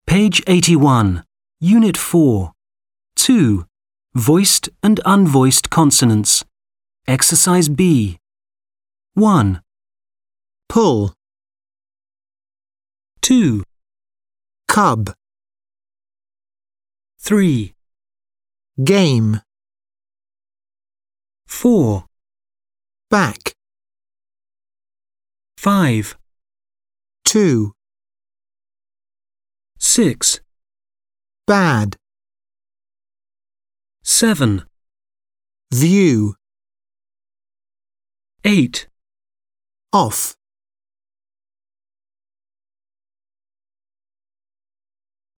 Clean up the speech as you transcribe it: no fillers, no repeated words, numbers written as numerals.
Page 81, Unit 4. 2. Voiced and unvoiced consonants. Exercise B. 1, pull, 2, cub, 3, game, 4, back, 5, 2, 6, bad, 7, view, 8, off.